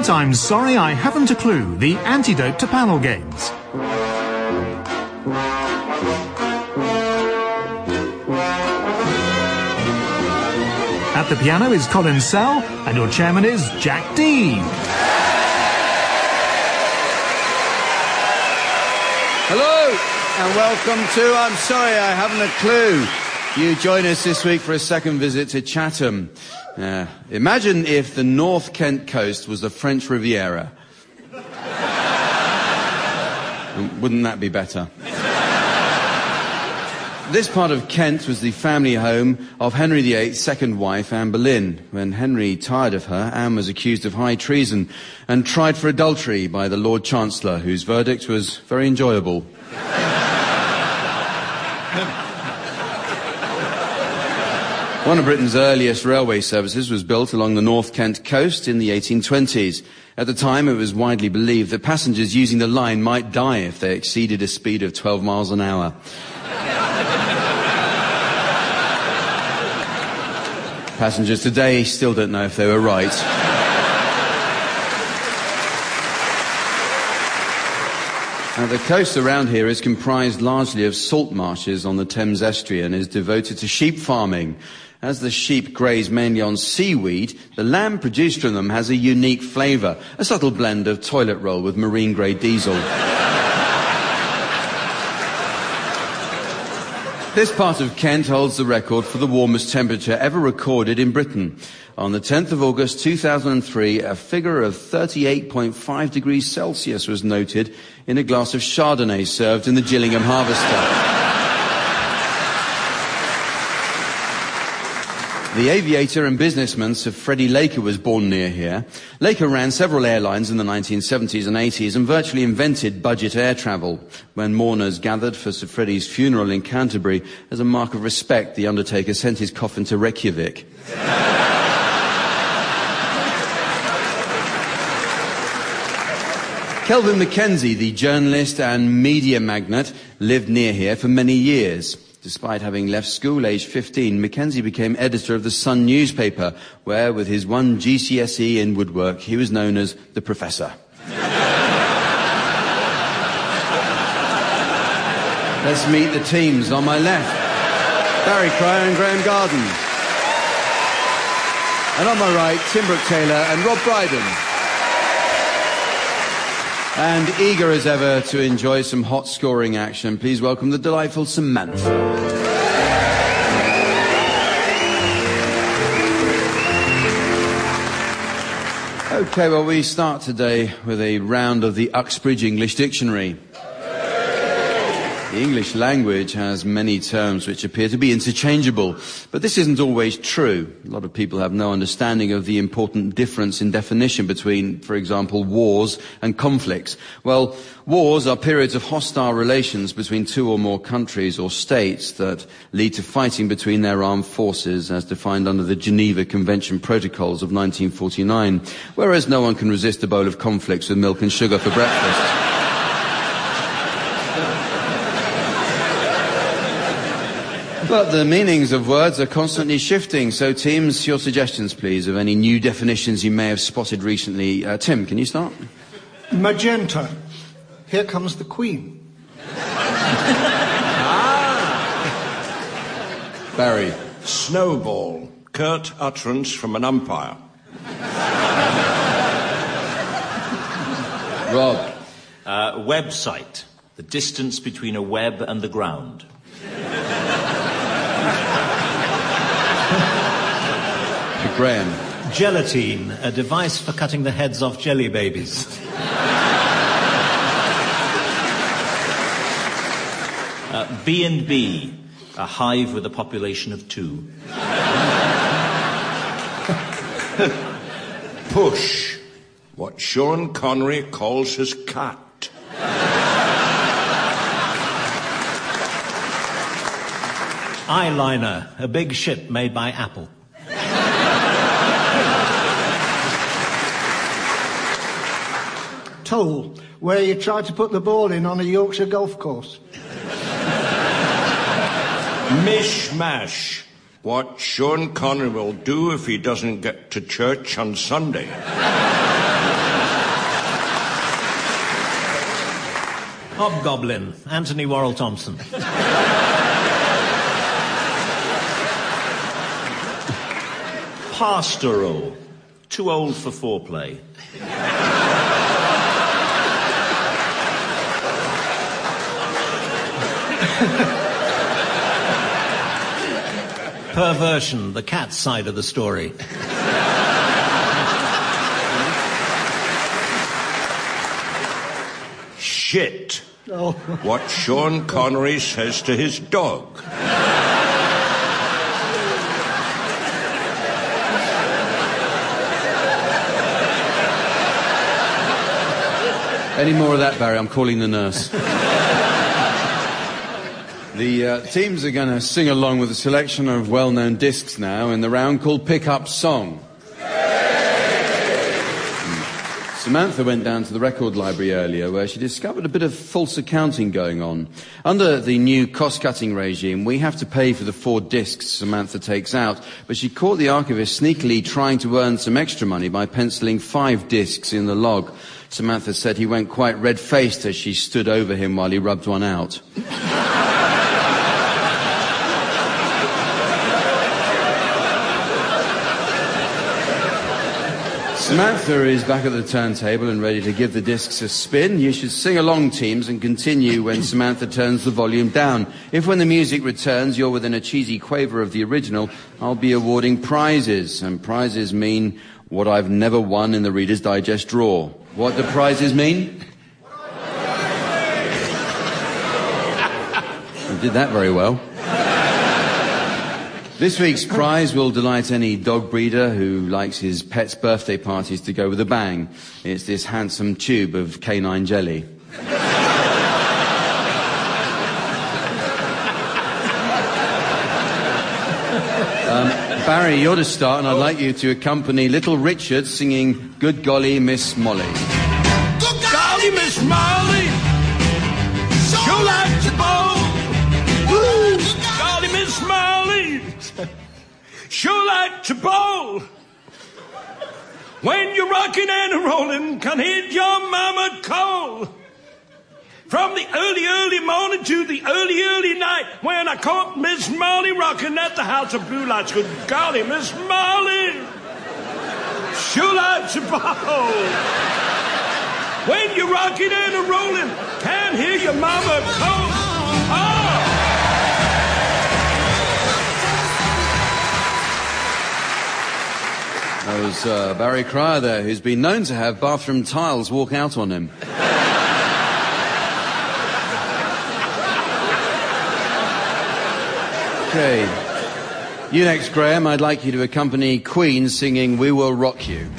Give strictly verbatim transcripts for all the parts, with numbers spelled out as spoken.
Tonight I'm sorry I haven't a clue, the antidote to panel games. At the piano is Colin Sell, and your chairman is Jack Dean. Hello, and welcome to I'm Sorry I Haven't a Clue. You join us this week for a second visit to Chatham. Uh, imagine if the North Kent coast was the French Riviera. Wouldn't that be better? This part of Kent was the family home of Henry the Eighth's second wife, Anne Boleyn. When Henry tired of her, Anne was accused of high treason and tried for adultery by the Lord Chancellor, whose verdict was very enjoyable. One of Britain's earliest railway services was built along the North Kent coast in the eighteen twenties. At the time, it was widely believed that passengers using the line might die if they exceeded a speed of twelve miles an hour. Passengers today still don't know if they were right. Now, the coast around here is comprised largely of salt marshes on the Thames estuary and is devoted to sheep farming. As the sheep graze mainly on seaweed, the lamb produced from them has a unique flavour, a subtle blend of toilet roll with marine-grade diesel. This part of Kent holds the record for the warmest temperature ever recorded in Britain. On the tenth of August two thousand three, a figure of thirty-eight point five degrees Celsius was noted in a glass of Chardonnay served in the Gillingham Harvester. The aviator and businessman Sir Freddie Laker was born near here. Laker ran several airlines in the nineteen seventies and eighties and virtually invented budget air travel. When mourners gathered for Sir Freddie's funeral in Canterbury, as a mark of respect, the undertaker sent his coffin to Reykjavik. Kelvin Mackenzie, the journalist and media magnate, lived near here for many years. Despite having left school aged fifteen, Mackenzie became editor of the Sun newspaper, where, with his one G C S E in woodwork, he was known as the Professor. Let's meet the teams. On my left, Barry Cryer and Graham Garden. And on my right, Tim Brooke-Taylor and Rob Brydon. And eager as ever to enjoy some hot scoring action, please welcome the delightful Samantha. Okay, well, we start today with a round of the Uxbridge English Dictionary. The English language has many terms which appear to be interchangeable, but this isn't always true. A lot of people have no understanding of the important difference in definition between, for example, wars and conflicts. Well, wars are periods of hostile relations between two or more countries or states that lead to fighting between their armed forces as defined under the Geneva Convention Protocols of nineteen forty-nine, whereas no one can resist a bowl of conflicts with milk and sugar for breakfast. But the meanings of words are constantly shifting, so teams, your suggestions, please, of any new definitions you may have spotted recently. Uh, Tim, can you start? Magenta. Here comes the Queen. ah. Barry. Snowball. Curt utterance from an umpire. Rob. Uh, website. The distance between a web and the ground. Graham. Gelatine, a device for cutting the heads off jelly babies. uh, B and B, a hive with a population of two. Push, what Sean Connery calls his cat. Eyeliner, a big ship made by Apple. Toll, where you try to put the ball in on a Yorkshire golf course. Mishmash, what Sean Connery will do if he doesn't get to church on Sunday. Hobgoblin, Anthony Worrell Thompson. Pastoral, too old for foreplay. Perversion, the cat side of the story. Shit. Oh. What Sean Connery says to his dog. Any more of that, Barry? I'm calling the nurse. The uh, teams are going to sing along with a selection of well-known discs now in the round called Pick Up Song. Samantha went down to the record library earlier where she discovered a bit of false accounting going on. Under the new cost-cutting regime, we have to pay for the four discs Samantha takes out, but she caught the archivist sneakily trying to earn some extra money by penciling five discs in the log. Samantha said he went quite red-faced as she stood over him while he rubbed one out. Samantha is back at the turntable and ready to give the discs a spin. You should sing along, teams, and continue when Samantha turns the volume down. If when the music returns you're within a cheesy quaver of the original, I'll be awarding prizes. And prizes mean what I've never won in the Reader's Digest draw. What do prizes mean? I did that very well. This week's prize will delight any dog breeder who likes his pet's birthday parties to go with a bang. It's this handsome tube of canine jelly. um, Barry, you're to start, and I'd like you to accompany Little Richard singing Good Golly, Miss Molly. Good golly, Miss Molly, sure like to bowl. Woo! Golly, Miss Molly, sure like to bowl. When you're rocking and rolling, can hit your mama cold. From the early, early morning to the early, early night, when I caught Miss Molly rocking at the House of Blue Lights. Good golly, Miss Molly, sure like to bowl. When you're rocking and rolling, can't hear your mama cold. Oh! That was uh, Barry Cryer there, who's been known to have bathroom tiles walk out on him. Okay. You next, Graham. I'd like you to accompany Queen singing We Will Rock You.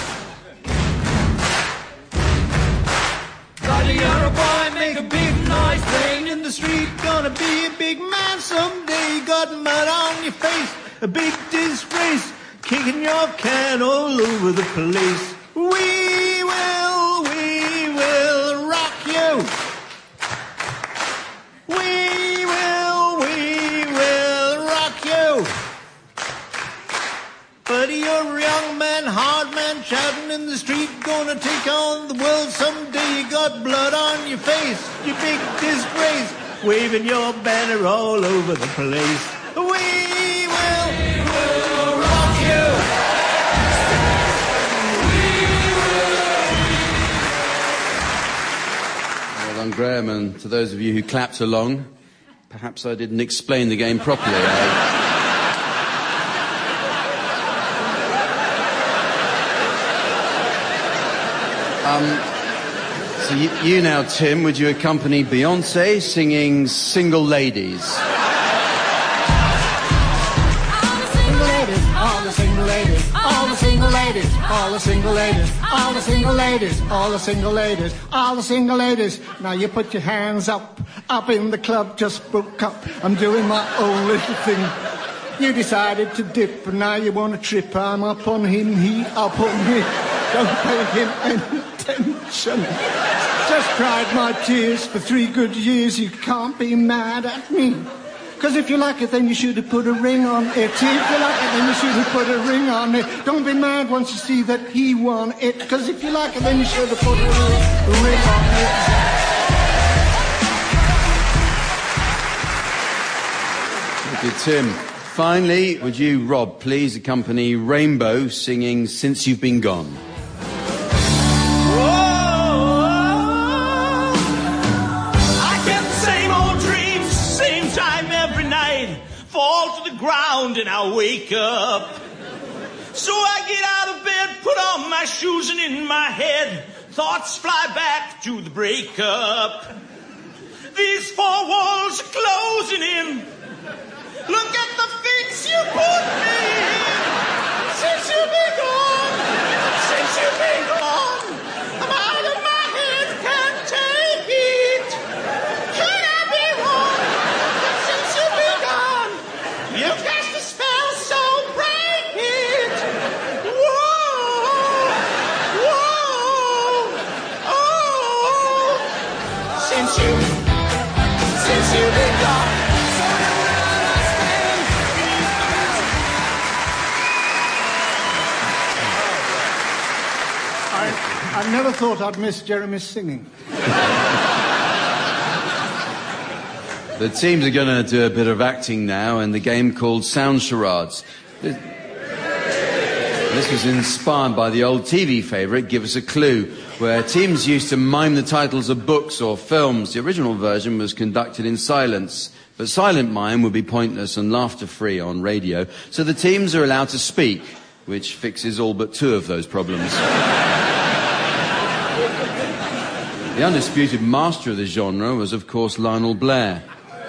Golly, you're a boy, make a big noise, playing in the street. Gonna be a big man someday. Got mud on your face, a big disgrace. Kicking your can all over the place. We will, we will rock you. We will, we will rock you. But you're a young man, hard man, shouting in the street. Gonna take on the world someday. You got blood on your face, you big disgrace. Waving your banner all over the place. We will, we will rock you. Well done, Graham, and to those of you who clapped along, perhaps I didn't explain the game properly. I... Um, so you, you now, Tim, would you accompany Beyonce singing Single Ladies? All the single ladies, all the single ladies, all the single ladies, all the single ladies, all the single ladies, all the single ladies. Now you put your hands up, up in the club, just broke up. I'm doing my own little thing. You decided to dip, and now you want to trip. I'm up on him, he up on me. Don't pay him any attention. Just cried my tears for three good years. You can't be mad at me. Because if you like it, then you should have put a ring on it. If you like it, then you should have put a ring on it. Don't be mad once you see that he won it. Because if you like it, then you should have put a ring on it. Thank you, Tim. Finally, would you, Rob, please accompany Rainbow singing Since You've Been Gone? Fall to the ground and I wake up. So I get out of bed, put on my shoes, and in my head thoughts fly back to the breakup. These four walls are closing in. Look at the fix you put me in. Since you've been gone, since you've been gone, I'm out of my head, can't take it. Can I be wrong? Since you've been gone, you cast a spell, so break it. Whoa, whoa, oh. Since you, since you've been gone. I never thought I'd miss Jeremy's singing. The teams are going to do a bit of acting now in the game called Sound Charades. This was inspired by the old T V favourite Give Us a Clue, where teams used to mime the titles of books or films. The original version was conducted in silence, but silent mime would be pointless and laughter-free on radio, so the teams are allowed to speak, which fixes all but two of those problems. The undisputed master of the genre was, of course, Lionel Blair.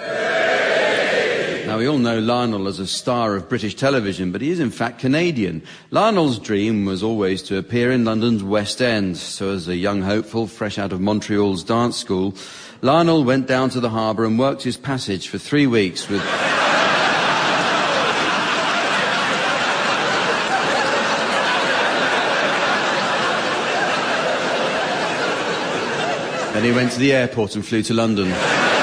Now, we all know Lionel as a star of British television, but he is in fact Canadian. Lionel's dream was always to appear in London's West End. So as a young hopeful, fresh out of Montreal's dance school, Lionel went down to the harbour and worked his passage for three weeks with... Then he went to the airport and flew to London.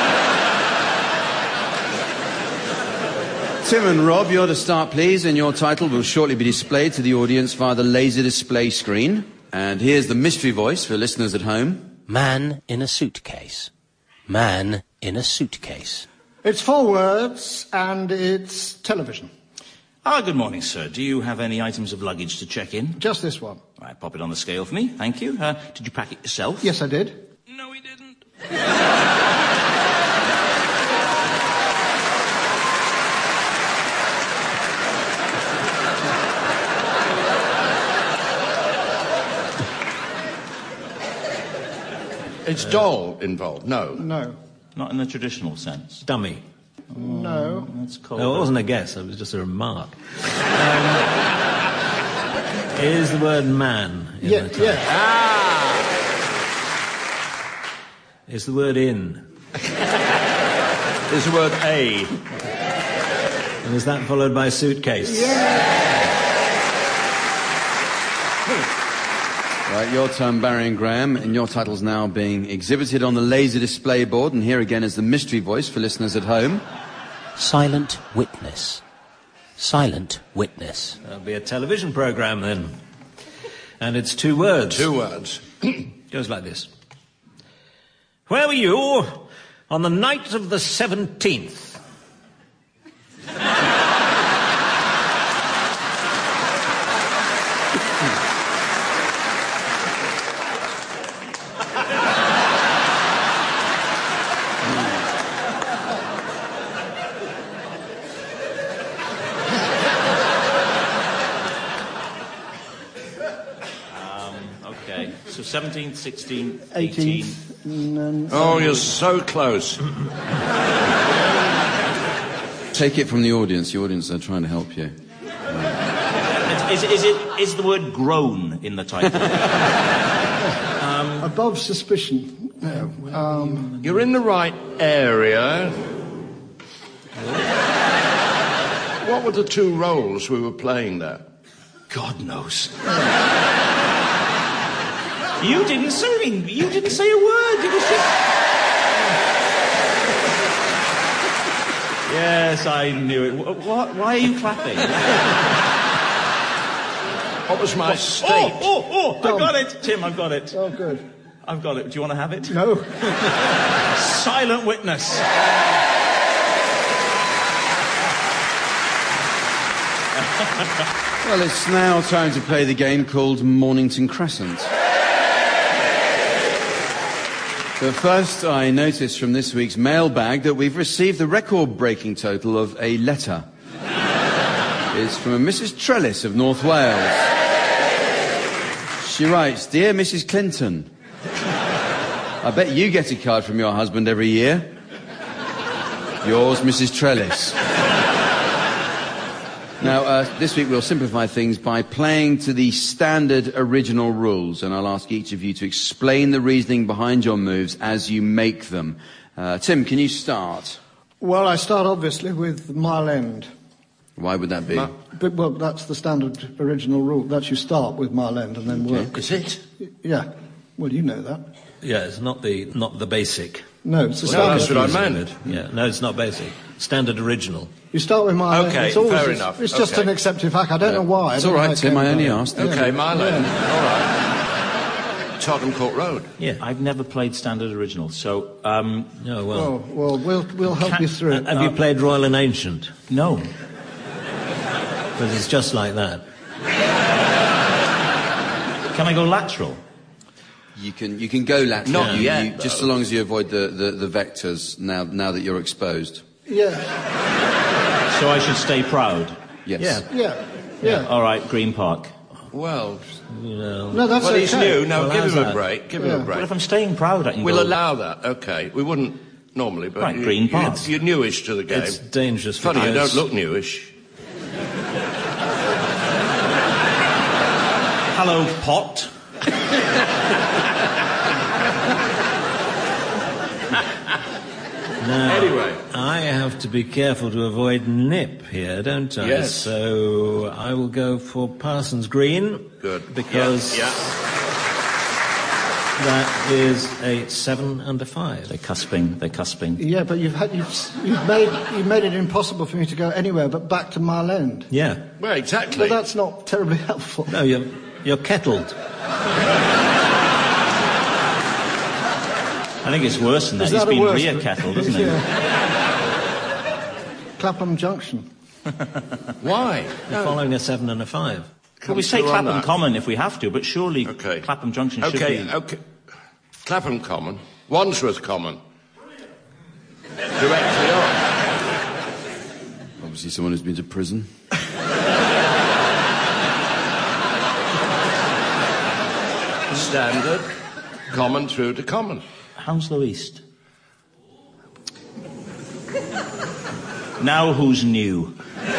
Tim and Rob, you're to start, please, and your title will shortly be displayed to the audience via the laser display screen. And here's the mystery voice for listeners at home. Man in a suitcase. Man in a suitcase. It's four words, and it's television. Ah, good morning, sir. Do you have any items of luggage to check in? Just this one. Right, pop it on the scale for me. Thank you. Uh, did you pack it yourself? Yes, I did. No, he didn't. It's doll involved? No. No. Not in the traditional sense. Dummy. No. That's cold. No, it wasn't a guess. It was just a remark. Um, is the word man in Yeah, the title? yeah. Ah! Is the word in? There's the word A. And is that followed by suitcase? Right, your turn, Barry and Graham, and your title's now being exhibited on the laser display board, and here again is the mystery voice for listeners at home. Silent witness. Silent witness. That'll be a television programme then. And it's two words. Two words. Goes like this. Where were you on the night of the seventeenth? So seventeenth, sixteenth, eighteenth. eighteenth. Oh, you're so close. Take it from the audience. The audience are trying to help you. Is, is, it, is the word groan in the title? um, Above suspicion. No. Um, you're in the right area. What were the two roles we were playing there? God knows. You didn't say you didn't say a word. It was just... Yes, I knew it. What? Why are you clapping? What was my oh, state? Oh, oh, oh! I've got it, Tim. I've got it. Oh, good. I've got it. Do you want to have it? No. Silent witness. Well, it's now time to play the game called Mornington Crescent. But first, I noticed from this week's mailbag that we've received the record-breaking total of a letter. It's from a Missus Trellis of North Wales. She writes, "Dear Missus Clinton, I bet you get a card from your husband every year. Yours, Missus Trellis." Now, uh, this week we'll simplify things by playing to the standard original rules, and I'll ask each of you to explain the reasoning behind your moves as you make them. Uh, Tim, can you start? Well, I start obviously with Mile End. Why would that be? Ma- but, well, that's the standard original rule. That you start with Mile End and then work. Is it? Yeah. Well, you know that. Yeah, it's not the not the basic. No, it's the Well, standard. that's what I meant. Yeah, no, it's not basic. Standard original. You start with Mile End. Okay, It's always, fair it's, enough. It's just Okay. an accepted fact. I don't know why. It's I all don't know right, how it Tim, came I only about. asked. Okay, Mile End. Yeah. All right. Tottenham Court Road. Yeah. I've never played standard original, so, um, Oh, well. Well, well, we'll we'll help Can- you through. Uh, Have you played Royal and Ancient? no. Because it's just like that. Can I go lateral? You can you can go lateral. Not you, yet, you, just though. so long as you avoid the, the, the vectors now now that you're exposed. Yeah, So I should stay proud. Yes. Yeah. yeah, yeah. All right, Green Park. Well, No, that's well, okay. he's new. Now Well, give how's him a that? break. Give Yeah. him a But break. if I'm staying proud, I can We'll go... allow that. Okay. We wouldn't normally, but Right, you, Green Park. It's, you're newish to the game. It's dangerous. Funny, you because- don't look newish. Hello, pot. Now, Anyway. I have to be careful to avoid nip here, don't I? Yes. So I will go for Parsons Green. Good. Because Yeah. that is a seven under five. They're cusping, they're cusping. Yeah, but you've had you've, you've made you've made it impossible for me to go anywhere but back to Mile End. Yeah. Well, exactly. But that's not terribly helpful. No, you're, you're kettled. I think it's worse than that. Is He's that a been worse- rear kettled, isn't he? Yeah. Clapham Junction. Why? You're following a seven and a five. Well, we say through on Clapham that. Common if we have to, but surely Okay. Clapham Junction should Okay, be... okay. Clapham Common. Wandsworth Common. Directly on. Obviously someone who's been to prison. Standard. Common through to common. Hounslow East. Now who's new?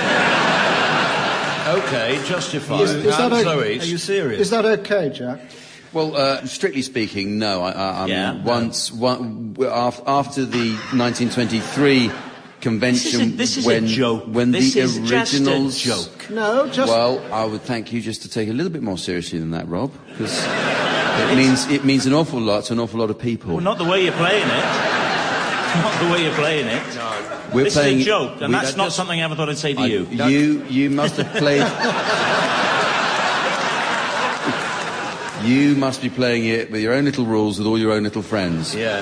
Okay, justified. Is- is that Hounslow okay? East. Are you serious? Is that okay, Jack? Well, uh, strictly speaking, no. I, I, I Yeah. mean, once one, w- af- after the nineteen twenty-three convention, This is a- this is a when joke. when This the is just a originals joke. No, just Well, I would thank you just to take it a little bit more seriously than that, Rob, because it means it means an awful lot to an awful lot of people. Well, not the way you're playing it. Not the way you're playing it. We're This playing is a joke, and we- that's not something I ever thought I'd say to I- you. You you must have played. You must be playing it with your own little rules, with all your own little friends. Yeah.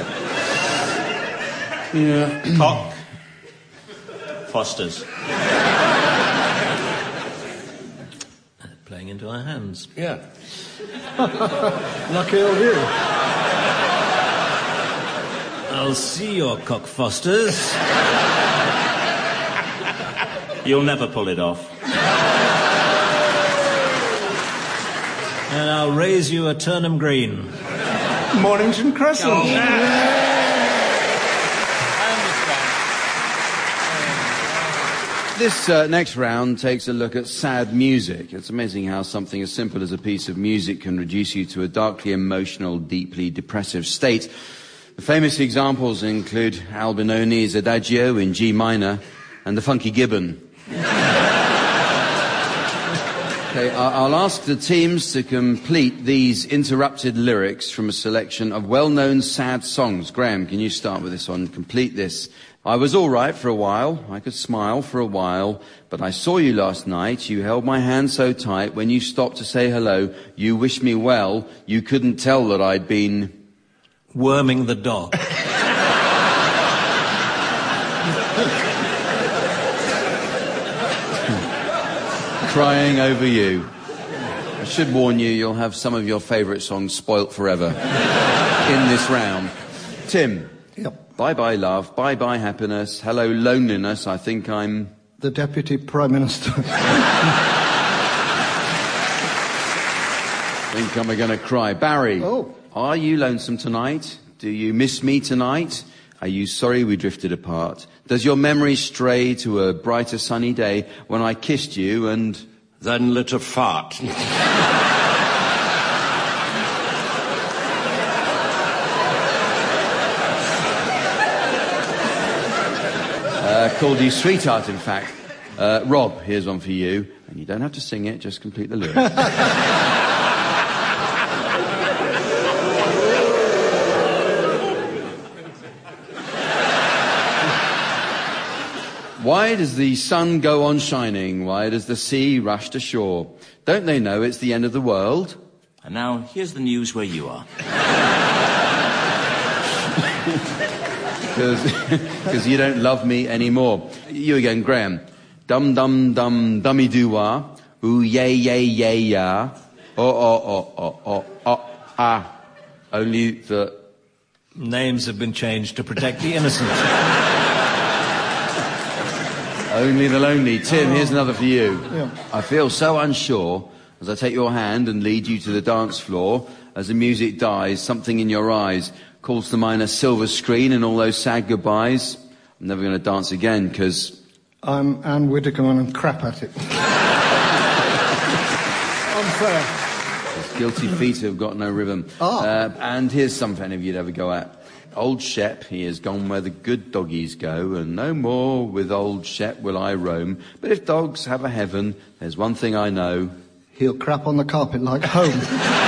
Yeah. Cock. Foster's. Playing into our hands. Yeah. lucky old you. I'll see your cockfosters. You'll never pull it off. And I'll raise you a Turnham Green. Mornington Crescent. This uh, next round takes a look at sad music. It's amazing how something as simple as a piece of music can reduce you to a darkly emotional, deeply depressive state. The famous examples include Albinoni's Adagio in G minor and the Funky Gibbon. Okay, I- I'll ask the teams to complete these interrupted lyrics from a selection of well-known sad songs. Graham, can you start with this one? Complete this. I was all right for a while. I could smile for a while. But I saw you last night. You held my hand so tight. When you stopped to say hello, you wished me well. You couldn't tell that I'd been... Worming the dog. crying over you. I should warn you, you'll have some of your favourite songs spoilt forever in this round. Tim. Yep. Bye-bye love, bye-bye happiness, hello loneliness, I think I'm... The Deputy Prime Minister. I think I'm going to cry. Barry. Oh. Are you lonesome tonight? Do you miss me tonight? Are you sorry we drifted apart? Does your memory stray to a brighter sunny day when I kissed you and... Then lit a fart. uh, called you sweetheart, in fact. Uh, Rob, here's one for you. And you don't have to sing it, just complete the lyrics. Why does the sun go on shining? Why does the sea rush to shore? Don't they know it's the end of the world? And now, here's the news where you are. Because you don't love me anymore. You again, Graham. Dum dum dum dummy doo wah. Ooh yay yay yay ya. Oh oh oh oh oh oh ah. Only the... Names have been changed to protect the innocent. Only the lonely. Tim, oh. here's another for you. Yeah. I feel so unsure as I take your hand and lead you to the dance floor. As the music dies, something in your eyes calls to mind a silver screen and all those sad goodbyes. I'm never going to dance again because... I'm Anne Whittaker and I'm crap at it. Unfair. His guilty feet have got no rhythm. Oh. Uh, and here's something if you'd ever go at. Old Shep, he has gone where the good doggies go, and no more with old Shep will I roam. But if dogs have a heaven, there's one thing I know. He'll crap on the carpet like home.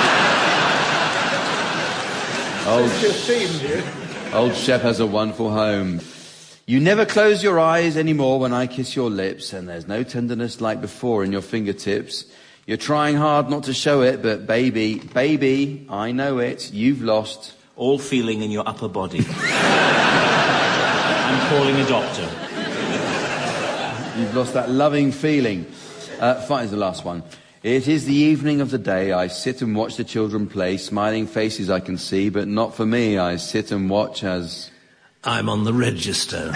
Old, old Shep has a wonderful home. You never close your eyes anymore when I kiss your lips, and there's no tenderness like before in your fingertips. You're trying hard not to show it, but baby, baby, I know it, you've lost... All feeling in your upper body. I'm calling a doctor. You've lost that loving feeling. Uh, fine is the last one. It is the evening of the day. I sit and watch the children play. Smiling faces I can see, but not for me. I sit and watch as... I'm on the register.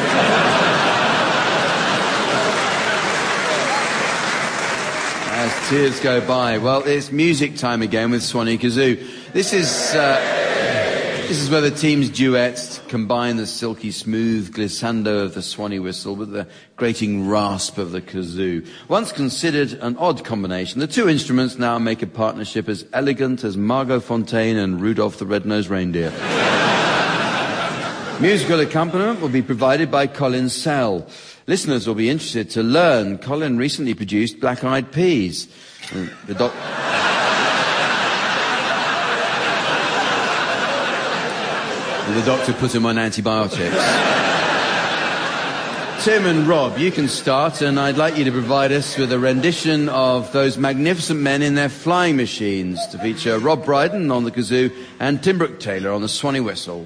As tears go by. Well, it's music time again with Swanee Kazoo. This is... Uh, This is where the team's duets combine the silky smooth glissando of the Swanee whistle with the grating rasp of the kazoo. Once considered an odd combination, the two instruments now make a partnership as elegant as Margot Fontaine and Rudolph the Red-Nosed Reindeer. Musical accompaniment will be provided by Colin Sell. Listeners will be interested to learn Colin recently produced Black Eyed Peas. The doc... The doctor put him on antibiotics. Tim and Rob, you can start, and I'd like you to provide us with a rendition of those magnificent men in their flying machines to feature Rob Brydon on the kazoo and Tim Brooke Taylor on the Swanee whistle.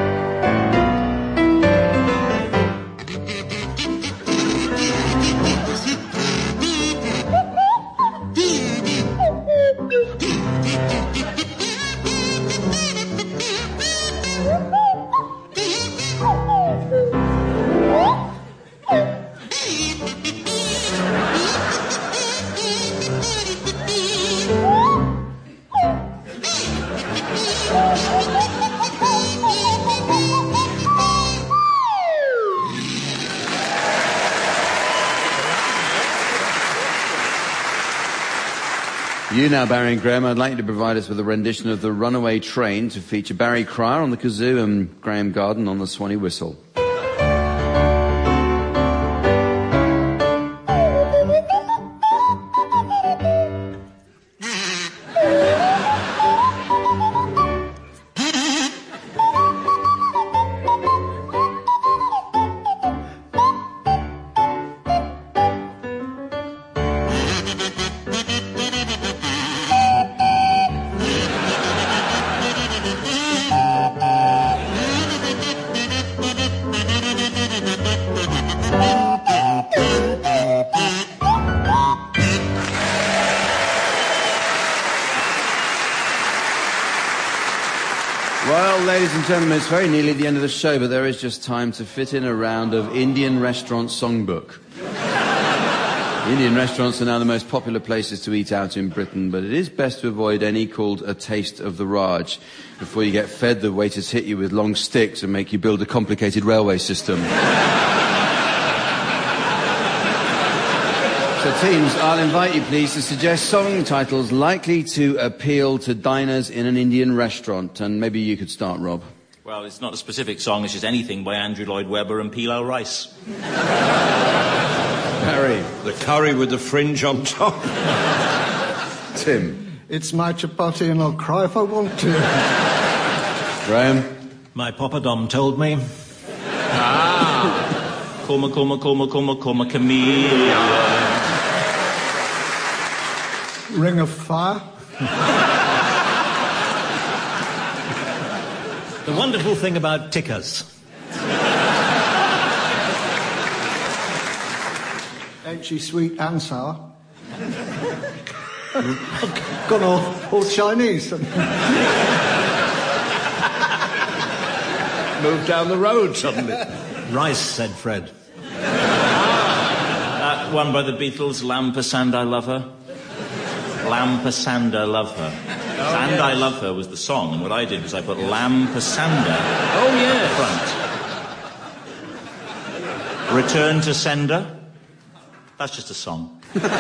You now, Barry and Graham, I'd like you to provide us with a rendition of The Runaway Train to feature Barry Cryer on the kazoo and Graham Garden on the Swanee whistle. and gentlemen, it's very nearly the end of the show, but there is just time to fit in a round of Indian Restaurant Songbook. Indian restaurants are now the most popular places to eat out in Britain, but it is best to avoid any called a taste of the Raj. Before you get fed, the waiters hit you with long sticks and make you build a complicated railway system. So teams, I'll invite you please to suggest song titles likely to appeal to diners in an Indian restaurant. And maybe you could start, Rob. Well, it's not a specific song, it's just anything by Andrew Lloyd Webber and Pilau Rice. Harry. The curry with the fringe on top. Tim. It's my chapati and I'll cry if I want to. Graham. My Papadom told me. Ah. Coma, coma, coma, coma, coma, chameleon. Ring of Fire. The wonderful thing about tikkers. Ain't she sweet and sour? Gone all, all Chinese. Moved down the road suddenly. Rice, said Fred. That one by the Beatles, Lamb per Sand, I Love Her. Lamb per Sand, I Love Her. Oh, Sand, yes. I Love Her was the song, and what I did was I put Lamb per Sander Oh, yes. front. Return to Sender. That's just a song.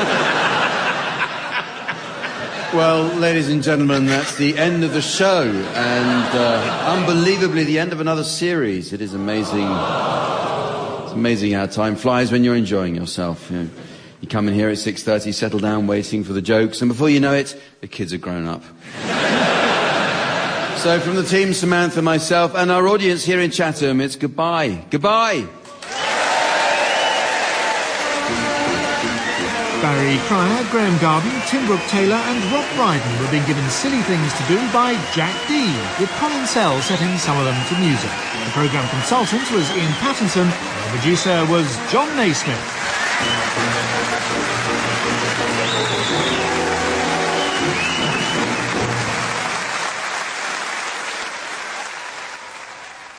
Well, ladies and gentlemen, that's the end of the show, and uh, unbelievably the end of another series. It is amazing. It's amazing how time flies when you're enjoying yourself. You know, you come in here at six thirty, settle down, waiting for the jokes, and before you know it, the kids are grown up. So from the team, Samantha, myself, and our audience here in Chatham, it's goodbye. Goodbye. Barry Cryer, Graham Garden, Tim Brooke Taylor and Rob Brydon were being given silly things to do by Jack Dee, with Colin Sell setting some of them to music. The programme consultant was Ian Pattinson, and the producer was John Naismith.